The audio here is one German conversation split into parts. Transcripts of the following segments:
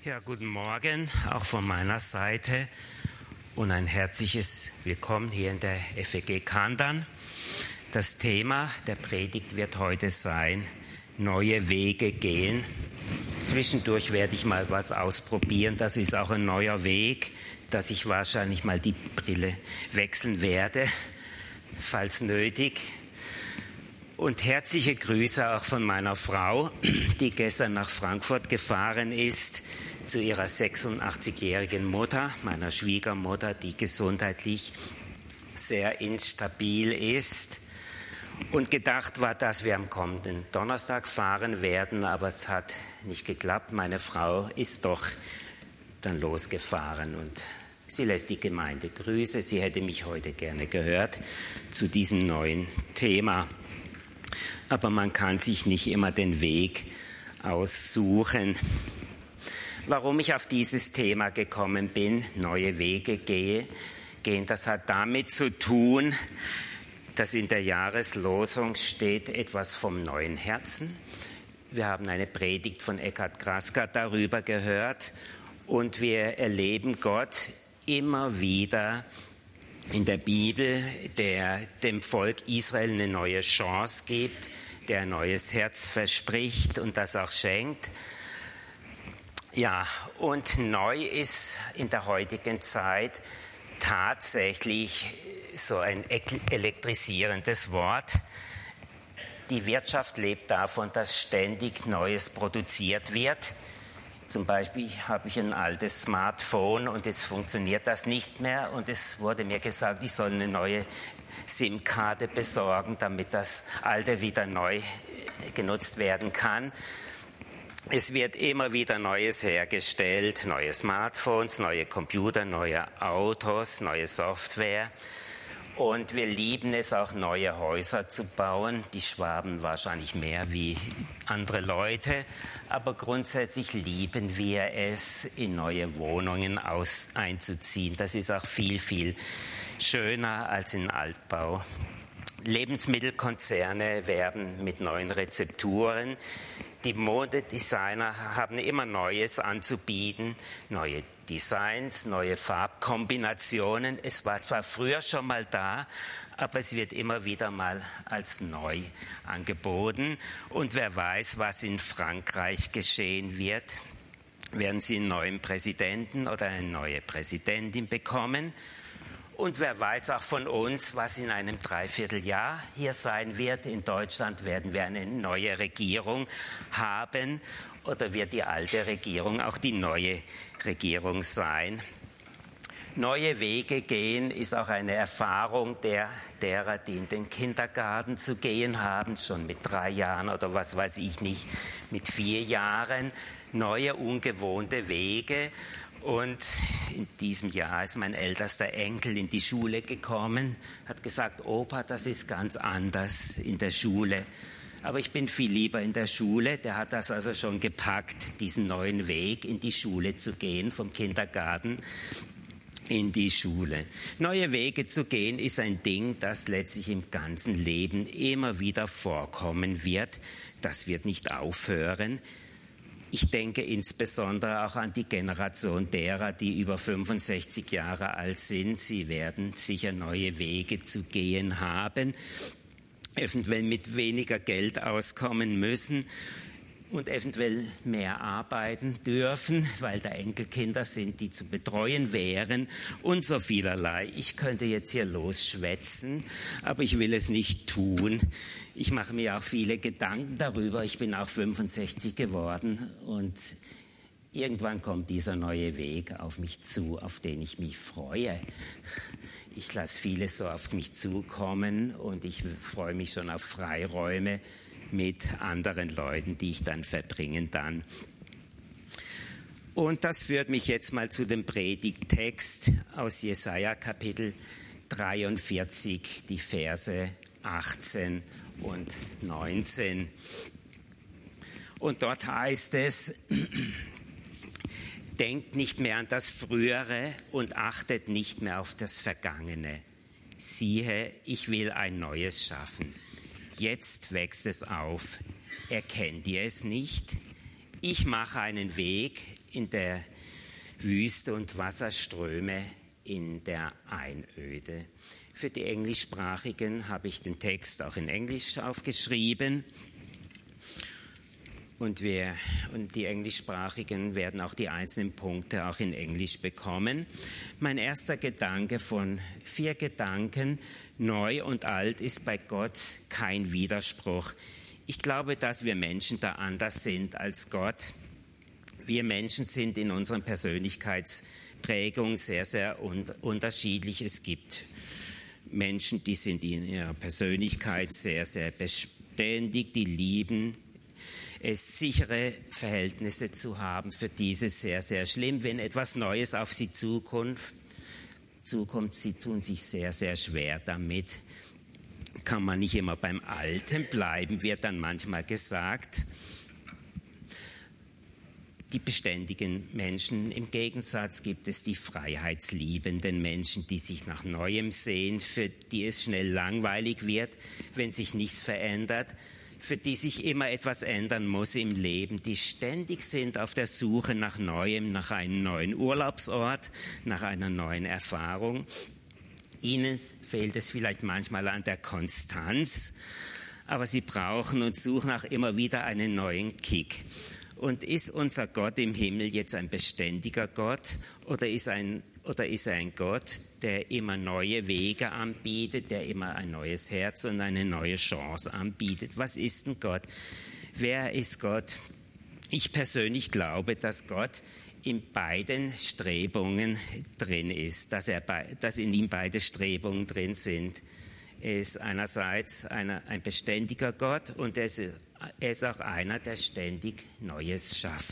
Ja, guten Morgen, auch von meiner Seite und ein herzliches Willkommen hier in der FEG Kandern. Das Thema der Predigt wird heute sein, neue Wege gehen. Zwischendurch werde ich mal was ausprobieren, das ist auch ein neuer Weg, dass ich wahrscheinlich mal die Brille wechseln werde, falls nötig. Und herzliche Grüße auch von meiner Frau, die gestern nach Frankfurt gefahren ist, zu ihrer 86-jährigen Mutter, meiner Schwiegermutter, die gesundheitlich sehr instabil ist. Und gedacht war, dass wir am kommenden Donnerstag fahren werden, aber es hat nicht geklappt. Meine Frau ist doch dann losgefahren und sie lässt die Gemeinde grüßen. Sie hätte mich heute gerne gehört zu diesem neuen Thema. Aber man kann sich nicht immer den Weg aussuchen. Warum ich auf dieses Thema gekommen bin, neue Wege gehen, das hat damit zu tun, dass in der Jahreslosung steht etwas vom neuen Herzen. Wir haben eine Predigt von Eckhard Graska darüber gehört und wir erleben Gott immer wieder in der Bibel, der dem Volk Israel eine neue Chance gibt, der ein neues Herz verspricht und das auch schenkt. Ja, und neu ist in der heutigen Zeit tatsächlich so ein elektrisierendes Wort. Die Wirtschaft lebt davon, dass ständig Neues produziert wird. Zum Beispiel habe ich ein altes Smartphone und jetzt funktioniert das nicht mehr und es wurde mir gesagt, ich soll eine neue SIM-Karte besorgen, damit das alte wieder neu genutzt werden kann. Es wird immer wieder Neues hergestellt, neue Smartphones, neue Computer, neue Autos, neue Software. Und wir lieben es auch, neue Häuser zu bauen. Die Schwaben wahrscheinlich mehr wie andere Leute. Aber grundsätzlich lieben wir es, in neue Wohnungen einzuziehen. Das ist auch viel, viel schöner als in Altbau. Lebensmittelkonzerne werben mit neuen Rezepturen. Die Modedesigner haben immer Neues anzubieten, neue Designs, neue Farbkombinationen. Es war zwar früher schon mal da, aber es wird immer wieder mal als neu angeboten. Und wer weiß, was in Frankreich geschehen wird. Werden sie einen neuen Präsidenten oder eine neue Präsidentin bekommen? Und wer weiß auch von uns, was in einem Dreivierteljahr hier sein wird. In Deutschland werden wir eine neue Regierung haben oder wird die alte Regierung auch die neue Regierung sein. Neue Wege gehen ist auch eine Erfahrung derer, die in den Kindergarten zu gehen haben, schon mit 3 Jahren oder was weiß ich nicht, mit 4 Jahren. Neue, ungewohnte Wege. Und in diesem Jahr ist mein ältester Enkel in die Schule gekommen, hat gesagt, Opa, das ist ganz anders in der Schule. Aber ich bin viel lieber in der Schule. Der hat das also schon gepackt, diesen neuen Weg in die Schule zu gehen, vom Kindergarten in die Schule. Neue Wege zu gehen ist ein Ding, das letztlich im ganzen Leben immer wieder vorkommen wird. Das wird nicht aufhören. Ich denke insbesondere auch an die Generation derer, die über 65 Jahre alt sind. Sie werden sicher neue Wege zu gehen haben, eventuell mit weniger Geld auskommen müssen und eventuell mehr arbeiten dürfen, weil da Enkelkinder sind, die zu betreuen wären und so vielerlei. Ich könnte jetzt hier losschwätzen, aber ich will es nicht tun. Ich mache mir auch viele Gedanken darüber. Ich bin auch 65 geworden und irgendwann kommt dieser neue Weg auf mich zu, auf den ich mich freue. Ich lasse vieles so auf mich zukommen und ich freue mich schon auf Freiräume mit anderen Leuten, die ich dann verbringen dann. Und das führt mich jetzt mal zu dem Predigttext aus Jesaja Kapitel 43, die Verse 18 und 19. Und dort heißt es, denkt nicht mehr an das Frühere und achtet nicht mehr auf das Vergangene. Siehe, ich will ein Neues schaffen. Jetzt wächst es auf. Erkennt ihr es nicht? Ich mache einen Weg in der Wüste und Wasserströme in der Einöde. Für die Englischsprachigen habe ich den Text auch in Englisch aufgeschrieben. Und die Englischsprachigen werden auch die einzelnen Punkte auch in Englisch bekommen. Mein erster Gedanke von 4 Gedanken, neu und alt, ist bei Gott kein Widerspruch. Ich glaube, dass wir Menschen da anders sind als Gott. Wir Menschen sind in unserer Persönlichkeitsprägung sehr, sehr unterschiedlich. Es gibt Menschen, die sind in ihrer Persönlichkeit sehr, sehr beständig, die lieben es, sichere Verhältnisse zu haben. Für diese sehr, sehr schlimm, wenn etwas Neues auf sie zukommt. Sie tun sich sehr, sehr schwer damit. Kann man nicht immer beim Alten bleiben, wird dann manchmal gesagt. Die beständigen Menschen, im Gegensatz gibt es die freiheitsliebenden Menschen, die sich nach Neuem sehen, für die es schnell langweilig wird, wenn sich nichts verändert, für die sich immer etwas ändern muss im Leben, die ständig sind auf der Suche nach Neuem, nach einem neuen Urlaubsort, nach einer neuen Erfahrung. Ihnen fehlt es vielleicht manchmal an der Konstanz, aber sie brauchen und suchen auch immer wieder einen neuen Kick. Und ist unser Gott im Himmel jetzt ein beständiger Gott oder ist er ein Gott, der immer neue Wege anbietet, der immer ein neues Herz und eine neue Chance anbietet? Was ist denn Gott? Wer ist Gott? Ich persönlich glaube, dass Gott in beiden Strebungen drin ist, dass in ihm beide Strebungen drin sind. Er ist einerseits ein beständiger Gott und er ist auch einer, der ständig Neues schafft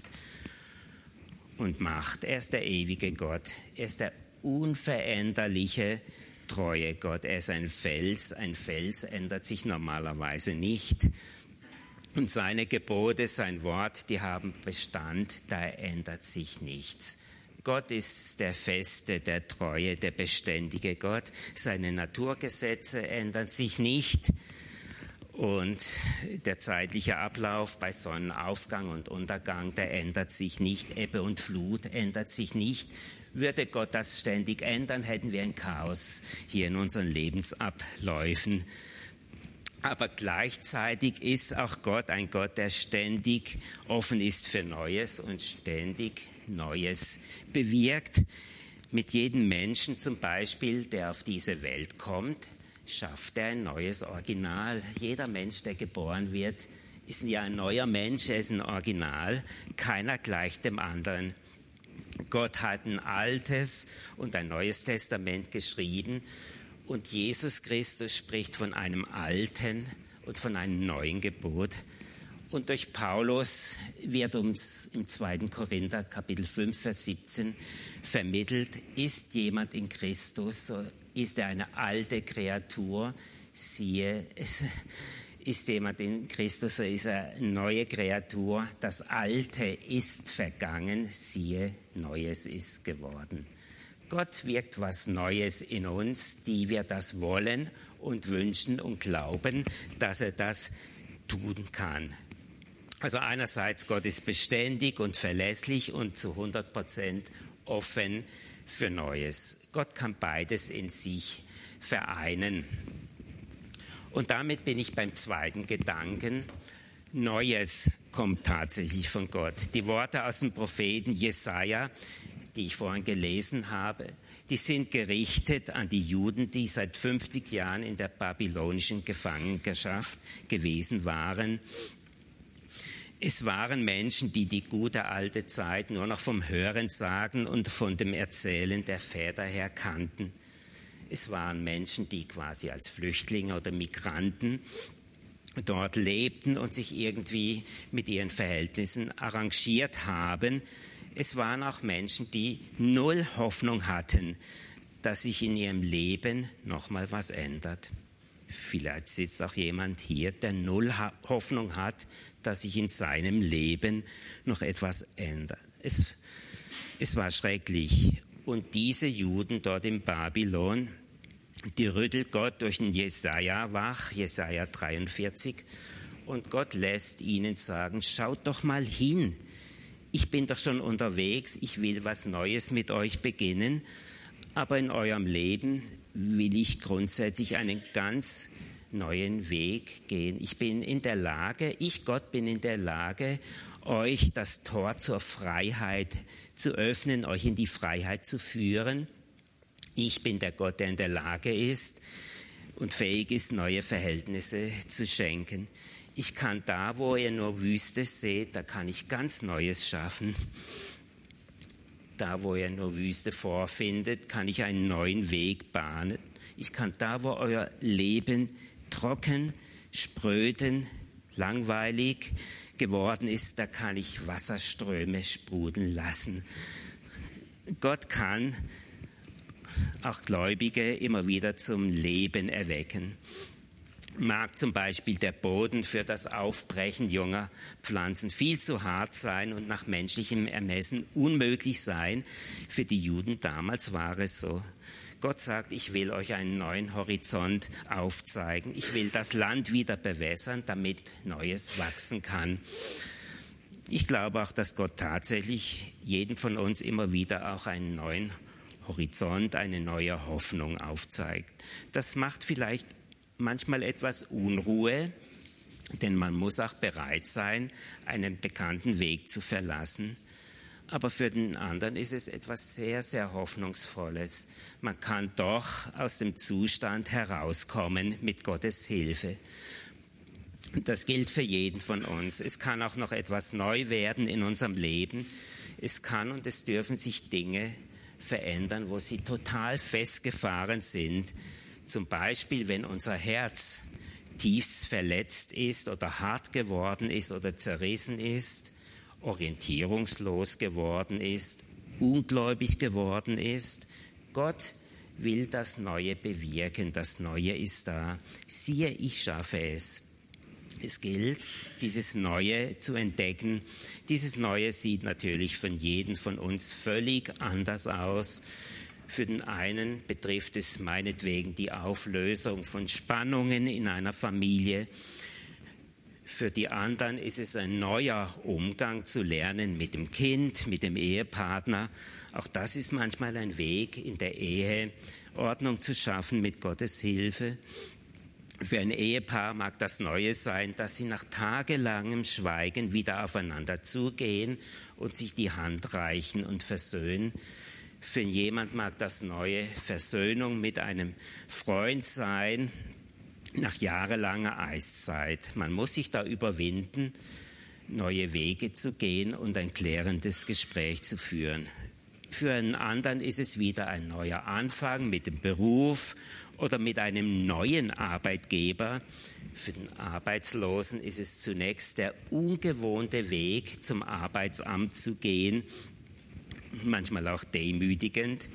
und macht. Er ist der ewige Gott. Er ist der unveränderliche, treue Gott. Er ist ein Fels. Ein Fels ändert sich normalerweise nicht. Und seine Gebote, sein Wort, die haben Bestand, da ändert sich nichts. Gott ist der feste, der treue, der beständige Gott. Seine Naturgesetze ändern sich nicht. Und der zeitliche Ablauf bei Sonnenaufgang und Untergang, der ändert sich nicht. Ebbe und Flut ändert sich nicht. Würde Gott das ständig ändern, hätten wir ein Chaos hier in unseren Lebensabläufen. Aber gleichzeitig ist auch Gott ein Gott, der ständig offen ist für Neues und ständig Neues bewirkt. Mit jedem Menschen zum Beispiel, der auf diese Welt kommt, schafft er ein neues Original. Jeder Mensch, der geboren wird, ist ja ein neuer Mensch, er ist ein Original. Keiner gleicht dem anderen. Gott hat ein altes und ein neues Testament geschrieben. Und Jesus Christus spricht von einem alten und von einem neuen Gebot. Und durch Paulus wird uns im 2. Korinther, Kapitel 5, Vers 17 vermittelt, ist jemand in Christus, so ist er eine alte Kreatur. Siehe, ist jemand in Christus, so ist er eine neue Kreatur. Das Alte ist vergangen, siehe, Neues ist geworden. Gott wirkt was Neues in uns, die wir das wollen und wünschen und glauben, dass er das tun kann. Also einerseits, Gott ist beständig und verlässlich und zu 100% offen für Neues. Gott kann beides in sich vereinen. Und damit bin ich beim zweiten Gedanken. Neues kommt tatsächlich von Gott. Die Worte aus dem Propheten Jesaja, die ich vorhin gelesen habe, die sind gerichtet an die Juden, die seit 50 Jahren in der babylonischen Gefangenschaft gewesen waren. Es waren Menschen, die die gute alte Zeit nur noch vom Hörensagen und von dem Erzählen der Väter her kannten. Es waren Menschen, die quasi als Flüchtlinge oder Migranten dort lebten und sich irgendwie mit ihren Verhältnissen arrangiert haben. Es waren auch Menschen, die null Hoffnung hatten, dass sich in ihrem Leben nochmal was ändert. Vielleicht sitzt auch jemand hier, der null Hoffnung hat, dass sich in seinem Leben noch etwas ändert. Es war schrecklich. Und diese Juden dort in Babylon, die rüttelt Gott durch den Jesaja wach, Jesaja 43. Und Gott lässt ihnen sagen, schaut doch mal hin. ich bin doch schon unterwegs, ich will was Neues mit euch beginnen, aber in eurem Leben will ich grundsätzlich einen ganz neuen Weg gehen. Ich bin in der Lage, Gott bin in der Lage, euch das Tor zur Freiheit zu öffnen, euch in die Freiheit zu führen. Ich bin der Gott, der in der Lage ist und fähig ist, neue Verhältnisse zu schenken. Ich kann da, wo ihr nur Wüste seht, da kann ich ganz Neues schaffen. Da, wo ihr nur Wüste vorfindet, kann ich einen neuen Weg bahnen. Ich kann da, wo euer Leben trocken, spröden, langweilig geworden ist, da kann ich Wasserströme sprudeln lassen. Gott kann auch Gläubige immer wieder zum Leben erwecken. Mag zum Beispiel der Boden für das Aufbrechen junger Pflanzen viel zu hart sein und nach menschlichem Ermessen unmöglich sein. Für die Juden damals war es so. Gott sagt, ich will euch einen neuen Horizont aufzeigen. Ich will das Land wieder bewässern, damit Neues wachsen kann. Ich glaube auch, dass Gott tatsächlich jedem von uns immer wieder auch einen neuen Horizont, eine neue Hoffnung aufzeigt. Das macht vielleicht manchmal etwas Unruhe, denn man muss auch bereit sein, einen bekannten Weg zu verlassen. Aber für den anderen ist es etwas sehr, sehr Hoffnungsvolles. Man kann doch aus dem Zustand herauskommen mit Gottes Hilfe. Das gilt für jeden von uns. Es kann auch noch etwas neu werden in unserem Leben. Es kann und es dürfen sich Dinge verändern, wo sie total festgefahren sind. Zum Beispiel, wenn unser Herz tiefst verletzt ist oder hart geworden ist oder zerrissen ist, orientierungslos geworden ist, ungläubig geworden ist. Gott will das Neue bewirken, das Neue ist da. Siehe, ich schaffe es. Es gilt, dieses Neue zu entdecken. Dieses Neue sieht natürlich von jedem von uns völlig anders aus. Für den einen betrifft es meinetwegen die Auflösung von Spannungen in einer Familie. Für die anderen ist es ein neuer Umgang zu lernen mit dem Kind, mit dem Ehepartner. Auch das ist manchmal ein Weg in der Ehe, Ordnung zu schaffen mit Gottes Hilfe. Für ein Ehepaar mag das Neue sein, dass sie nach tagelangem Schweigen wieder aufeinander zugehen und sich die Hand reichen und versöhnen. Für jemand mag das Neue Versöhnung mit einem Freund sein, nach jahrelanger Eiszeit. Man muss sich da überwinden, neue Wege zu gehen und ein klärendes Gespräch zu führen. Für einen anderen ist es wieder ein neuer Anfang mit dem Beruf oder mit einem neuen Arbeitgeber. Für den Arbeitslosen ist es zunächst der ungewohnte Weg, zum Arbeitsamt zu gehen, manchmal auch demütigend.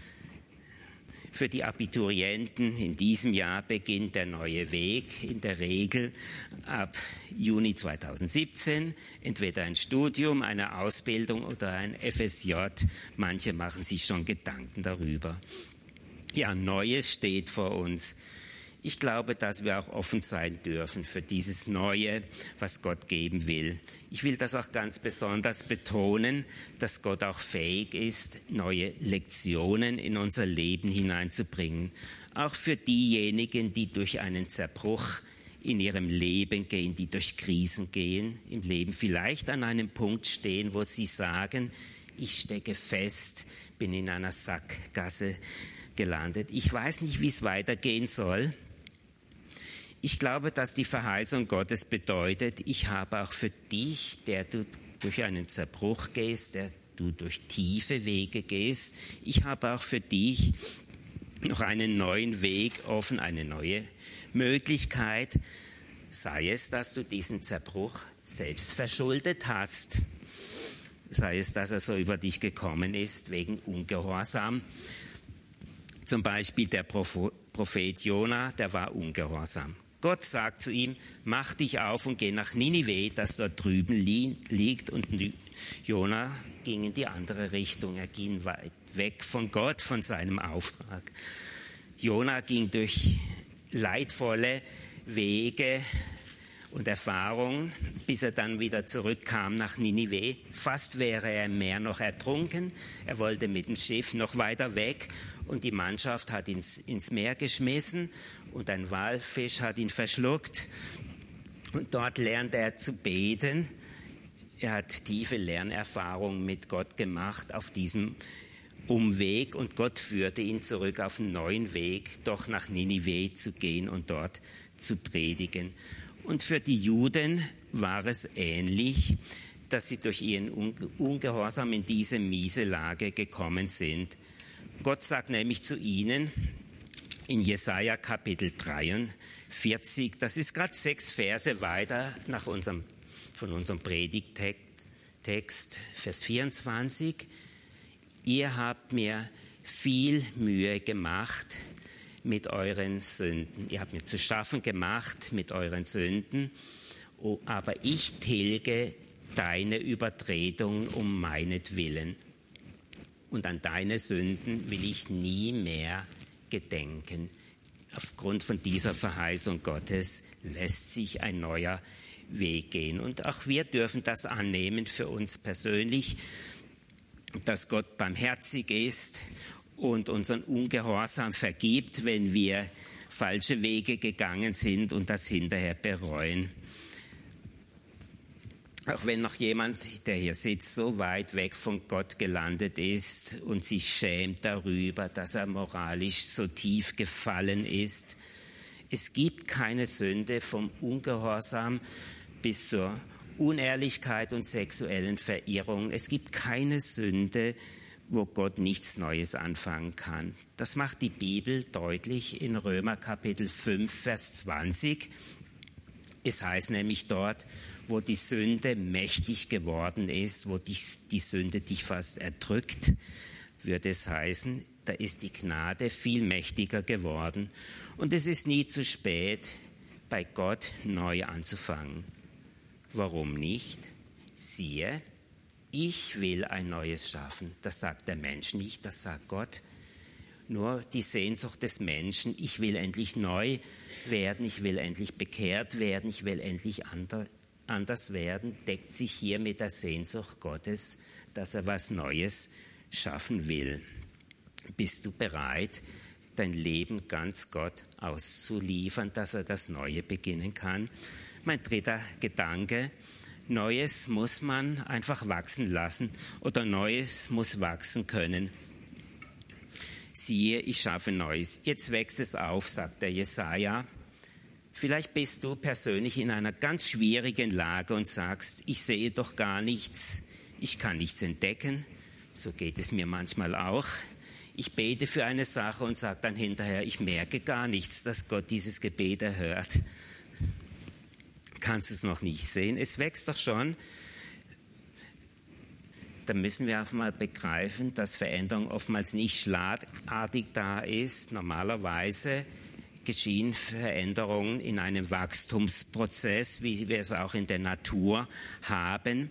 Für die Abiturienten in diesem Jahr beginnt der neue Weg in der Regel ab Juni 2017. Entweder ein Studium, eine Ausbildung oder ein FSJ. Manche machen sich schon Gedanken darüber. Ja, Neues steht vor uns. Ich glaube, dass wir auch offen sein dürfen für dieses Neue, was Gott geben will. Ich will das auch ganz besonders betonen, dass Gott auch fähig ist, neue Lektionen in unser Leben hineinzubringen. Auch für diejenigen, die durch einen Zerbruch in ihrem Leben gehen, die durch Krisen gehen, im Leben vielleicht an einem Punkt stehen, wo sie sagen, ich stecke fest, bin in einer Sackgasse gelandet. Ich weiß nicht, wie es weitergehen soll. Ich glaube, dass die Verheißung Gottes bedeutet, ich habe auch für dich, der du durch einen Zerbruch gehst, der du durch tiefe Wege gehst, ich habe auch für dich noch einen neuen Weg offen, eine neue Möglichkeit. Sei es, dass du diesen Zerbruch selbst verschuldet hast. Sei es, dass er so über dich gekommen ist wegen Ungehorsam. Zum Beispiel der Prophet Jona, der war ungehorsam. Gott sagt zu ihm, mach dich auf und geh nach Ninive, das dort drüben liegt. Und Jona ging in die andere Richtung. Er ging weit weg von Gott, von seinem Auftrag. Jona ging durch leidvolle Wege und Erfahrungen, bis er dann wieder zurückkam nach Ninive. Fast wäre er im Meer noch ertrunken. Er wollte mit dem Schiff noch weiter weg und die Mannschaft hat ihn ins Meer geschmissen und ein Walfisch hat ihn verschluckt. Und dort lernte er zu beten. Er hat tiefe Lernerfahrungen mit Gott gemacht auf diesem Umweg und Gott führte ihn zurück auf einen neuen Weg, doch nach Ninive zu gehen und dort zu predigen. Und für die Juden war es ähnlich, dass sie durch ihren Ungehorsam in diese miese Lage gekommen sind. Gott sagt nämlich zu ihnen in Jesaja Kapitel 43, das ist gerade 6 Verse weiter von unserem Predigttext, Vers 24, ihr habt mir viel Mühe gemacht mit euren Sünden. Ihr habt mir zu schaffen gemacht mit euren Sünden, aber ich tilge deine Übertretungen um meinetwillen. Und an deine Sünden will ich nie mehr gedenken. Aufgrund von dieser Verheißung Gottes lässt sich ein neuer Weg gehen. Und auch wir dürfen das annehmen für uns persönlich, dass Gott barmherzig ist und unseren Ungehorsam vergibt, wenn wir falsche Wege gegangen sind und das hinterher bereuen. Auch wenn noch jemand, der hier sitzt, so weit weg von Gott gelandet ist und sich schämt darüber, dass er moralisch so tief gefallen ist. Es gibt keine Sünde vom Ungehorsam bis zur Unehrlichkeit und sexuellen Verirrung. Es gibt keine Sünde, wo Gott nichts Neues anfangen kann. Das macht die Bibel deutlich in Römer Kapitel 5, Vers 20. Es heißt nämlich dort, wo die Sünde mächtig geworden ist, wo die Sünde dich fast erdrückt, würde es heißen, da ist die Gnade viel mächtiger geworden. Und es ist nie zu spät, bei Gott neu anzufangen. Warum nicht? Siehe, ich will ein Neues schaffen. Das sagt der Mensch nicht, das sagt Gott. Nur die Sehnsucht des Menschen, ich will endlich neu werden, ich will endlich bekehrt werden, ich will endlich anders werden, deckt sich hier mit der Sehnsucht Gottes, dass er was Neues schaffen will. Bist du bereit, dein Leben ganz Gott auszuliefern, dass er das Neue beginnen kann? Mein dritter Gedanke, Neues muss man einfach wachsen lassen oder Neues muss wachsen können. Siehe, ich schaffe Neues. Jetzt wächst es auf, sagt der Jesaja. Vielleicht bist du persönlich in einer ganz schwierigen Lage und sagst, ich sehe doch gar nichts, ich kann nichts entdecken. So geht es mir manchmal auch. Ich bete für eine Sache und sage dann hinterher, ich merke gar nichts, dass Gott dieses Gebet erhört. Kannst es noch nicht sehen? Es wächst doch schon. Da müssen wir auch mal begreifen, dass Veränderung oftmals nicht schlagartig da ist. Normalerweise geschehen Veränderungen in einem Wachstumsprozess, wie wir es auch in der Natur haben.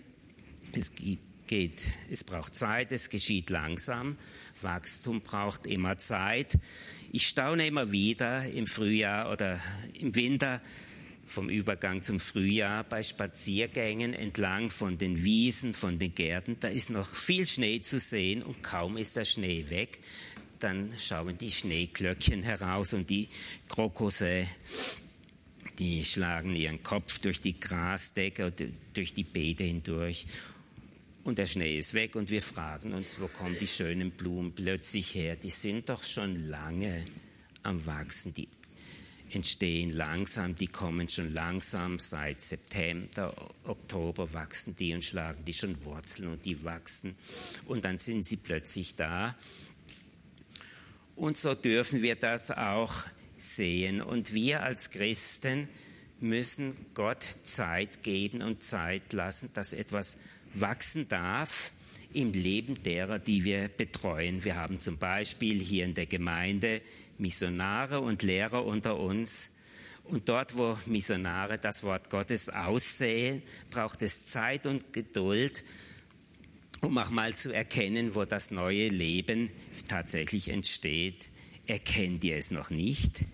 Es braucht Zeit, es geschieht langsam. Wachstum braucht immer Zeit. Ich staune immer wieder im Frühjahr oder im Winter vom Übergang zum Frühjahr bei Spaziergängen entlang von den Wiesen, von den Gärten. Da ist noch viel Schnee zu sehen und kaum ist der Schnee weg, dann schauen die Schneeglöckchen heraus und die Krokusse, die schlagen ihren Kopf durch die Grasdecke und durch die Beete hindurch. Und der Schnee ist weg und wir fragen uns, wo kommen die schönen Blumen plötzlich her? Die sind doch schon lange am Wachsen, die entstehen langsam, die kommen schon langsam, seit September, Oktober wachsen die und schlagen die schon Wurzeln und die wachsen und dann sind sie plötzlich da. Und so dürfen wir das auch sehen. Und wir als Christen müssen Gott Zeit geben und Zeit lassen, dass etwas wachsen darf im Leben derer, die wir betreuen. Wir haben zum Beispiel hier in der Gemeinde Missionare und Lehrer unter uns. Und dort, wo Missionare das Wort Gottes aussehen, braucht es Zeit und Geduld, um auch mal zu erkennen, wo das neue Leben tatsächlich entsteht. Erkennt ihr es noch nicht?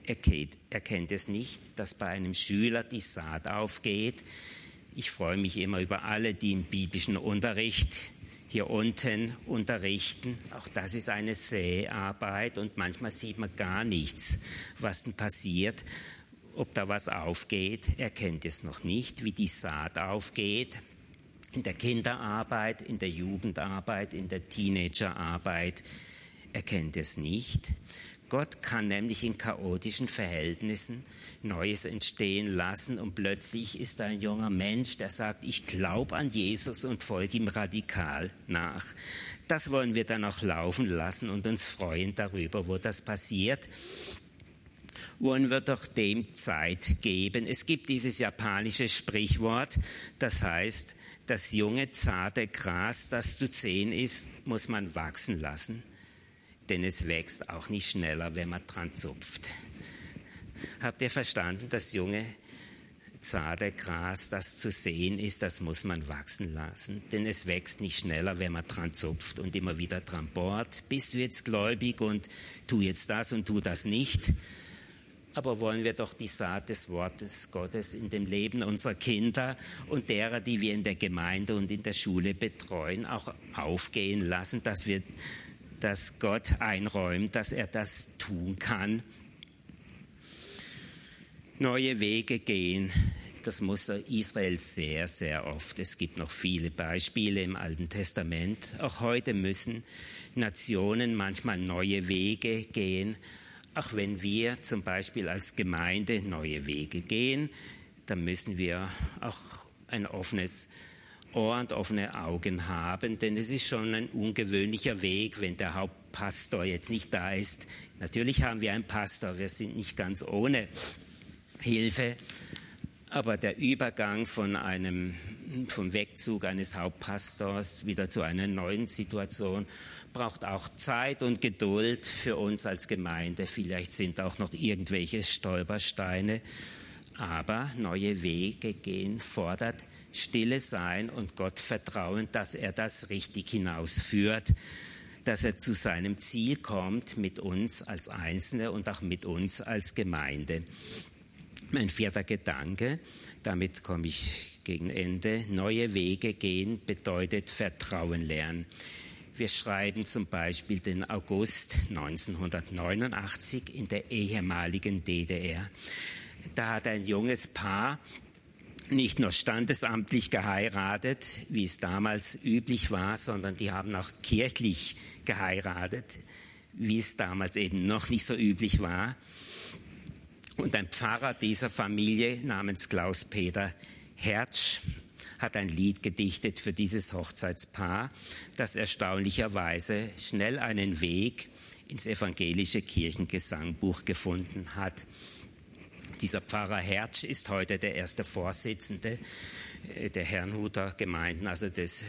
erkennt es nicht, dass bei einem Schüler die Saat aufgeht. Ich freue mich immer über alle, die im biblischen Unterricht hier unten unterrichten. Auch das ist eine Säarbeit und manchmal sieht man gar nichts, was denn passiert. Ob da was aufgeht, er kennt es noch nicht, wie die Saat aufgeht. In der Kinderarbeit, in der Jugendarbeit, in der Teenagerarbeit, er kennt es nicht. Gott kann nämlich in chaotischen Verhältnissen Neues entstehen lassen und plötzlich ist da ein junger Mensch, der sagt, ich glaube an Jesus und folge ihm radikal nach. Das wollen wir dann auch laufen lassen und uns freuen darüber, wo das passiert. Wollen wir doch dem Zeit geben. Es gibt dieses japanische Sprichwort, das heißt, das junge, zarte Gras, das zu sehen ist, muss man wachsen lassen. Denn es wächst auch nicht schneller, wenn man dran zupft. Habt ihr verstanden? Das junge, zarte Gras, das zu sehen ist, das muss man wachsen lassen. Denn es wächst nicht schneller, wenn man dran zupft und immer wieder dran bohrt. Bist du jetzt gläubig und tu jetzt das und tu das nicht? Aber wollen wir doch die Saat des Wortes Gottes in dem Leben unserer Kinder und derer, die wir in der Gemeinde und in der Schule betreuen, auch aufgehen lassen, dass Gott einräumt, dass er das tun kann. Neue Wege gehen, das Muster Israel sehr, sehr oft. Es gibt noch viele Beispiele im Alten Testament. Auch heute müssen Nationen manchmal neue Wege gehen. Auch wenn wir zum Beispiel als Gemeinde neue Wege gehen, dann müssen wir auch ein offenes Ohr und offene Augen haben, denn es ist schon ein ungewöhnlicher Weg, wenn der Hauptpastor jetzt nicht da ist. Natürlich haben wir einen Pastor, wir sind nicht ganz ohne Hilfe, aber der Übergang vom Wegzug eines Hauptpastors wieder zu einer neuen Situation braucht auch Zeit und Geduld für uns als Gemeinde. Vielleicht sind auch noch irgendwelche Stolpersteine, aber neue Wege gehen fordert Stille sein und Gott vertrauen, dass er das richtig hinausführt, dass er zu seinem Ziel kommt mit uns als Einzelne und auch mit uns als Gemeinde. Mein vierter Gedanke, damit komme ich gegen Ende, neue Wege gehen bedeutet Vertrauen lernen. Wir schreiben zum Beispiel den August 1989 in der ehemaligen DDR. Da hat ein junges Paar nicht nur standesamtlich geheiratet, wie es damals üblich war, sondern die haben auch kirchlich geheiratet, wie es damals eben noch nicht so üblich war. Und ein Pfarrer dieser Familie namens Klaus-Peter Hertsch hat ein Lied gedichtet für dieses Hochzeitspaar, das erstaunlicherweise schnell einen Weg ins evangelische Kirchengesangbuch gefunden hat. Dieser Pfarrer Hertsch ist heute der erste Vorsitzende der Herrnhuter Gemeinden, also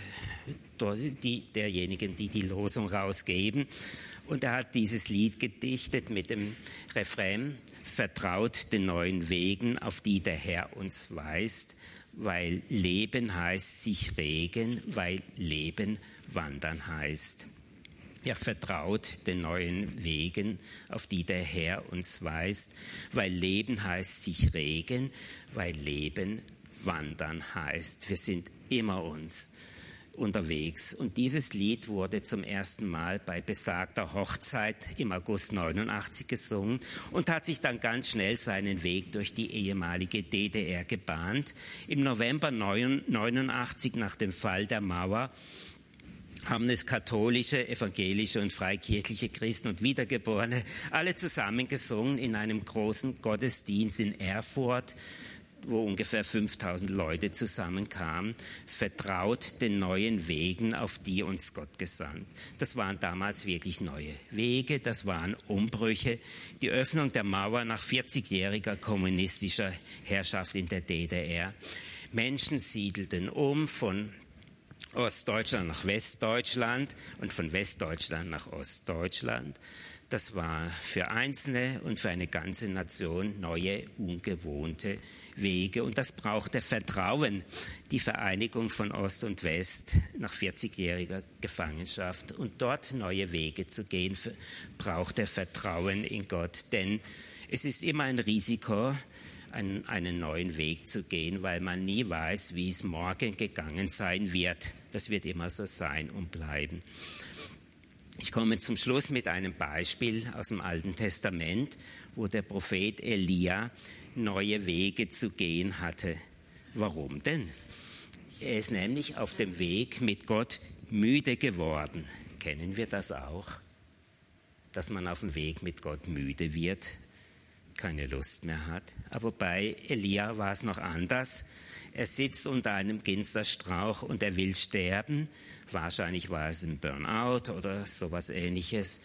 derjenigen, die die Losung rausgeben. Und er hat dieses Lied gedichtet mit dem Refrain: Vertraut den neuen Wegen, auf die der Herr uns weist, weil Leben heißt sich regen, weil Leben wandern heißt. Ja, vertraut den neuen Wegen, auf die der Herr uns weist, weil Leben heißt sich regen, weil Leben wandern heißt. Wir sind immer uns unterwegs. Und dieses Lied wurde zum ersten Mal bei besagter Hochzeit im August 89 gesungen und hat sich dann ganz schnell seinen Weg durch die ehemalige DDR gebahnt. Im November 89, nach dem Fall der Mauer, haben es katholische, evangelische und freikirchliche Christen und Wiedergeborene alle zusammen gesungen in einem großen Gottesdienst in Erfurt, wo ungefähr 5000 Leute zusammenkamen. Vertraut den neuen Wegen, auf die uns Gott gesandt. Das waren damals wirklich neue Wege, das waren Umbrüche. Die Öffnung der Mauer nach 40-jähriger kommunistischer Herrschaft in der DDR. Menschen siedelten um von Ostdeutschland nach Westdeutschland und von Westdeutschland nach Ostdeutschland. Das war für Einzelne und für eine ganze Nation neue, ungewohnte Wege. Und das brauchte Vertrauen, die Vereinigung von Ost und West nach 40-jähriger Gefangenschaft. Und dort neue Wege zu gehen, brauchte Vertrauen in Gott. Denn Es ist immer ein Risiko, einen neuen Weg zu gehen, weil man nie weiß, wie es morgen gegangen sein wird. Das wird immer so sein und bleiben. Ich komme zum Schluss mit einem Beispiel aus dem Alten Testament, wo der Prophet Elia neue Wege zu gehen hatte. Warum denn? Er ist nämlich auf dem Weg mit Gott müde geworden. Kennen wir das auch? Dass man auf dem Weg mit Gott müde wird, keine Lust mehr hat. Aber bei Elia war es noch anders. Er sitzt unter einem Ginsterstrauch und er will sterben. Wahrscheinlich war es ein Burnout oder sowas Ähnliches.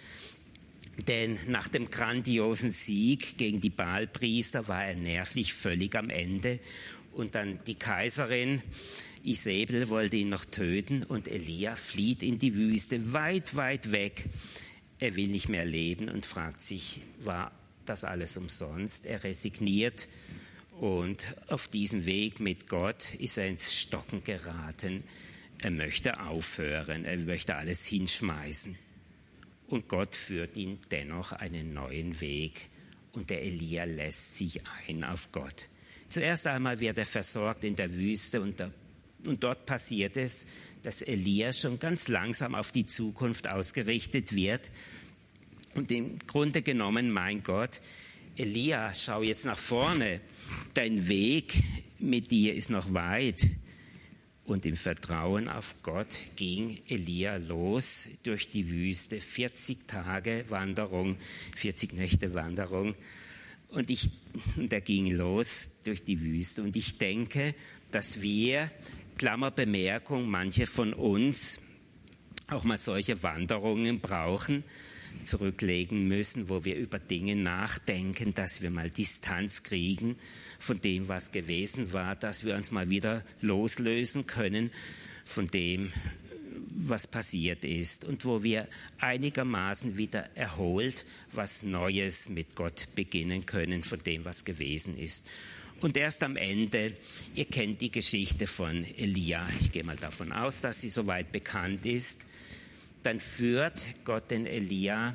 Denn nach dem grandiosen Sieg gegen die Baalpriester war er nervlich völlig am Ende. Und dann die Kaiserin Isabel wollte ihn noch töten und Elia flieht in die Wüste, weit, weit weg. Er will nicht mehr leben und fragt sich, war das alles umsonst? Er resigniert und auf diesem Weg mit Gott ist er ins Stocken geraten. Er möchte aufhören, er möchte alles hinschmeißen. Und Gott führt ihn dennoch einen neuen Weg und der Elia lässt sich ein auf Gott. Zuerst einmal wird er versorgt in der Wüste und dort passiert es, dass Elia schon ganz langsam auf die Zukunft ausgerichtet wird. Und im Grunde genommen, mein Gott, Elia, schau jetzt nach vorne, dein Weg mit dir ist noch weit. Und im Vertrauen auf Gott ging Elia los durch die Wüste, 40 Tage Wanderung, 40 Nächte Wanderung. Und er ging los durch die Wüste. Und ich denke, dass wir, Klammerbemerkung, manche von uns auch mal solche Wanderungen brauchen, zurücklegen müssen, wo wir über Dinge nachdenken, dass wir mal Distanz kriegen von dem, was gewesen war, dass wir uns mal wieder loslösen können von dem, was passiert ist und wo wir einigermaßen wieder erholt was Neues mit Gott beginnen können von dem, was gewesen ist. Und erst am Ende, ihr kennt die Geschichte von Elia, ich gehe mal davon aus, dass sie soweit bekannt ist, dann führt Gott den Elia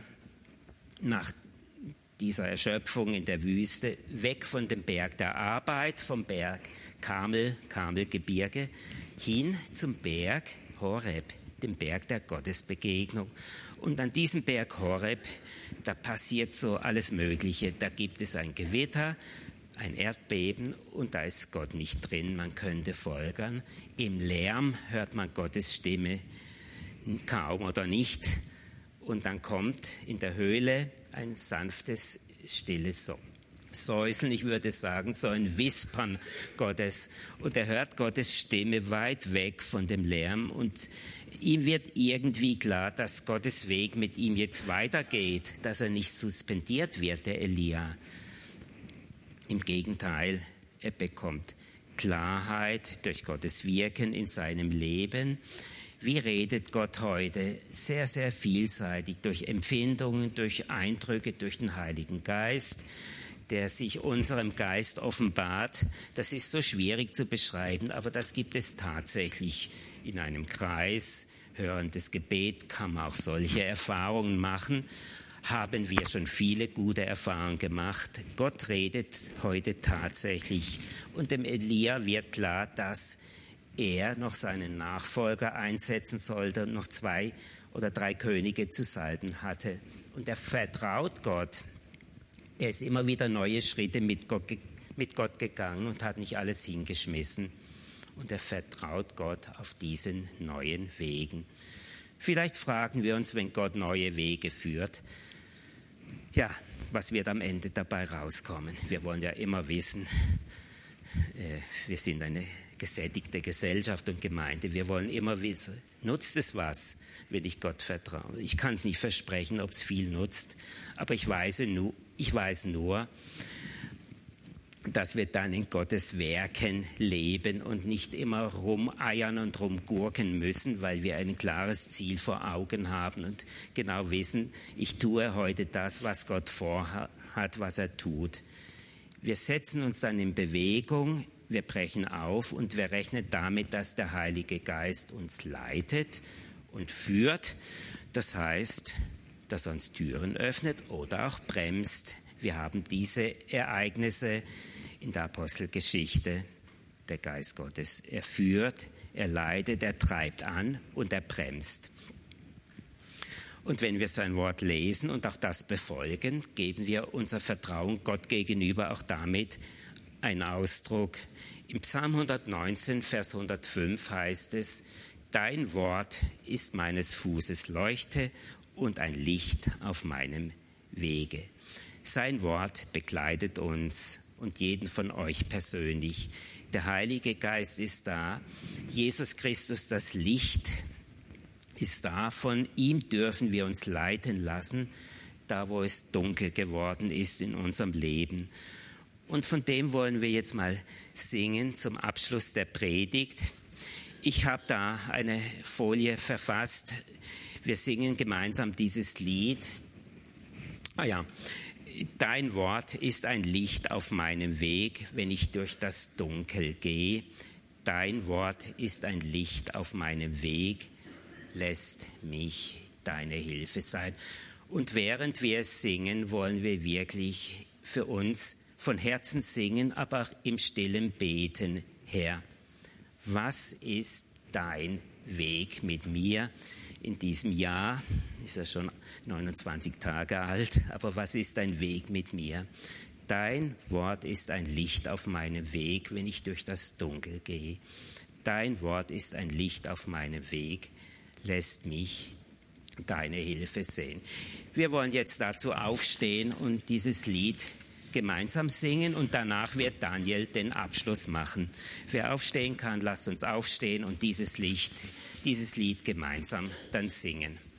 nach dieser Erschöpfung in der Wüste weg von dem Berg der Arbeit, vom Berg Karmelgebirge, hin zum Berg Horeb, dem Berg der Gottesbegegnung. Und an diesem Berg Horeb, da passiert so alles Mögliche. Da gibt es ein Gewitter, ein Erdbeben und da ist Gott nicht drin. Man könnte folgern. Im Lärm hört man Gottes Stimme kaum oder nicht. Und dann kommt in der Höhle ein sanftes, stilles Säuseln, ich würde sagen, so ein Wispern Gottes. Und er hört Gottes Stimme weit weg von dem Lärm und ihm wird irgendwie klar, dass Gottes Weg mit ihm jetzt weitergeht, dass er nicht suspendiert wird, der Elia. Im Gegenteil, er bekommt Klarheit durch Gottes Wirken in seinem Leben. Wie redet Gott heute? Sehr, sehr vielseitig, durch Empfindungen, durch Eindrücke, durch den Heiligen Geist, der sich unserem Geist offenbart. Das ist so schwierig zu beschreiben, aber das gibt es tatsächlich in einem Kreis. Hörendes Gebet kann man auch solche Erfahrungen machen. Haben wir schon viele gute Erfahrungen gemacht. Gott redet heute tatsächlich. Und dem Elia wird klar, dass er noch seinen Nachfolger einsetzen sollte und noch 2 oder 3 Könige zu salben hatte. Und er vertraut Gott. Er ist immer wieder neue Schritte mit Gott gegangen und hat nicht alles hingeschmissen. Und er vertraut Gott auf diesen neuen Wegen. Vielleicht fragen wir uns, wenn Gott neue Wege führt, ja, was wird am Ende dabei rauskommen? Wir wollen ja immer wissen, wir sind eine gesättigte Gesellschaft und Gemeinde. Wir wollen immer wissen, nutzt es was, wenn ich Gott vertraue? Ich kann es nicht versprechen, ob es viel nutzt, aber ich weiß nur, dass wir dann in Gottes Werken leben und nicht immer rumeiern und rumgurken müssen, weil wir ein klares Ziel vor Augen haben und genau wissen, ich tue heute das, was Gott vorhat, was er tut. Wir setzen uns dann in Bewegung, wir brechen auf und wir rechnen damit, dass der Heilige Geist uns leitet und führt. Das heißt, dass er uns Türen öffnet oder auch bremst, Wir haben diese Ereignisse in der Apostelgeschichte. Der Geist Gottes, er führt, er leitet, er treibt an und er bremst. Und wenn wir sein Wort lesen und auch das befolgen, geben wir unser Vertrauen Gott gegenüber auch damit einen Ausdruck. Im Psalm 119, Vers 105 heißt es: Dein Wort ist meines Fußes Leuchte und ein Licht auf meinem Wege. Sein Wort begleitet uns und jeden von euch persönlich. Der Heilige Geist ist da. Jesus Christus, das Licht, ist da. Von ihm dürfen wir uns leiten lassen, da wo es dunkel geworden ist in unserem Leben. Und von dem wollen wir jetzt mal singen zum Abschluss der Predigt. Ich habe da eine Folie verfasst. Wir singen gemeinsam dieses Lied. Dein Wort ist ein Licht auf meinem Weg, wenn ich durch das Dunkel gehe. Dein Wort ist ein Licht auf meinem Weg, lässt mich deine Hilfe sein. Und während wir es singen, wollen wir wirklich für uns von Herzen singen, aber auch im Stillen beten. Herr, was ist dein Weg mit mir in diesem Jahr? Ist ja schon 29 Tage alt, aber was ist dein Weg mit mir? Dein Wort ist ein Licht auf meinem Weg, wenn ich durch das Dunkel gehe. Dein Wort ist ein Licht auf meinem Weg, lässt mich deine Hilfe sehen. Wir wollen jetzt dazu aufstehen und dieses Lied gemeinsam singen und danach wird Daniel den Abschluss machen. Wer aufstehen kann, lasst uns aufstehen und dieses Lied gemeinsam dann singen.